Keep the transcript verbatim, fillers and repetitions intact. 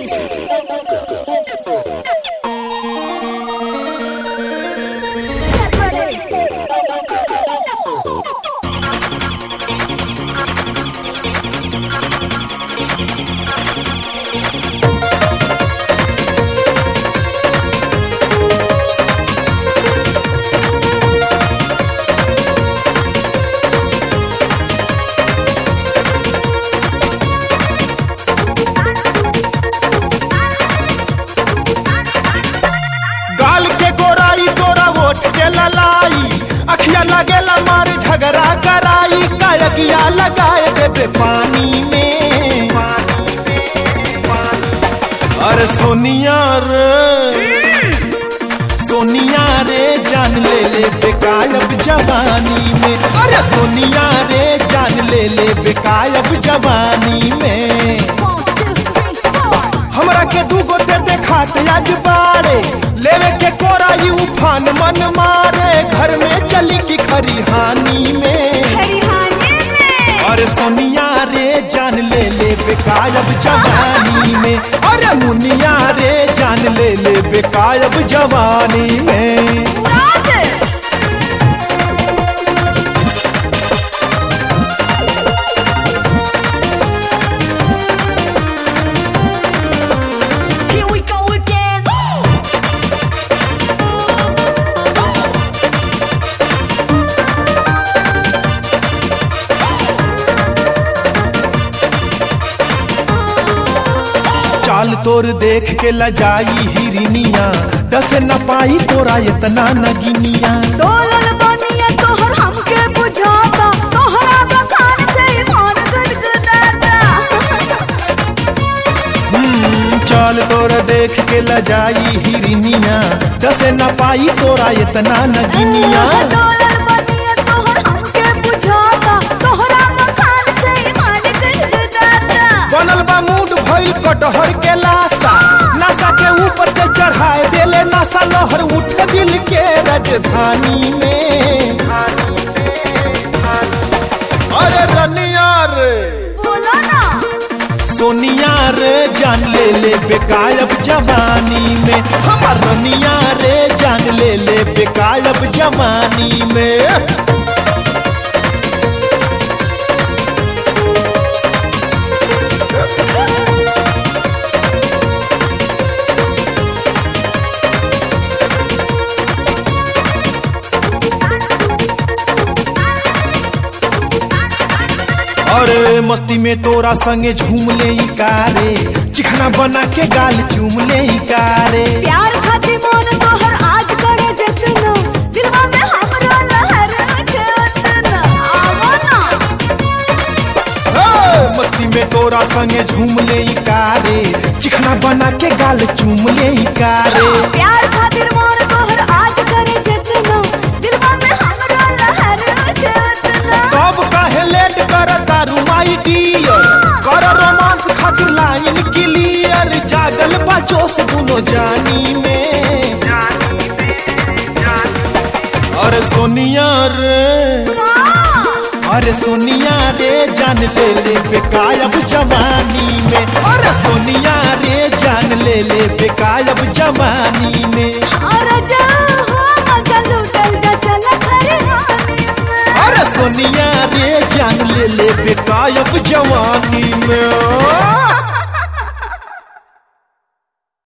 अखिया लगेला मार झगड़ा कराई कायगिया लगाए देबे पानी में। अरे सोनिया रे सोनिया रे जान ले ले बेकायब जवानी में। अरे सोनिया रे जान ले ले बेकायब जवानी में। हमरा के दूगो दे देखात आज बाड़े लेवे के कोराई उफान मन मारे घर में चली की खरिहानी में। अरे सोनिया रे जान ले ले बेकायब जवानी में। अरे मुनिया रे जान ले ले बेकायब जवानी में। चाल तोर देख के लजाई हिरनिया दस न पाई तोरा इतना नगिनिया। डोलल बनिया तोहर हमके बुझाता तोहरा बखान से मन गदगदाता। हम्म चाल तोर देख के लजाई हिरनिया दस न पाई तोरा इतना नगिनिया। डोलल बनिया तोहर हमके बुझाता तोहरा बखान से मन गदगदाता। बनल बा मूड भइल कटहर के लाशा नशा के ऊपर के चढ़ाए देले नशा लहर उठे दिल के राजधानी में। अरे रनिया रे बोलो ना सोनिया रे जान ले ले बेकायब जवानी में। हमार रनिया रे जान ले ले बेकायब जवानी में। अरे मस्ती में तोरा संगे झूम ले कारे चिखना बना के गाल चूम ले कारे। प्यार खातिर मन तोहर आज करे जतना दिलवा में हमरा लहर उठे उतना। आवो ना मस्ती में तोरा संगे झूम ले कारे चिखना बना के गाल चूम ले कारे। प्यार खातिर मन तोहर आज करे जतना दिलवा में हमरा लहर उठे उतना। कब काहे लेट कर दारू माई डियर कर रोमांस खातिर लाइन क्लियर जागल बा जोश दुनो जानी में। अरे सोनिया रे अरे सोनिया रे जान ले ले बेकायब जवानी में। अरे सोनिया रे जान ले ले बेकायब जवानी में। अरे जा हो मजा लूटल जा चल खरिहानी में। अरे सोनिया रे जान ले ले बेकायब जवानी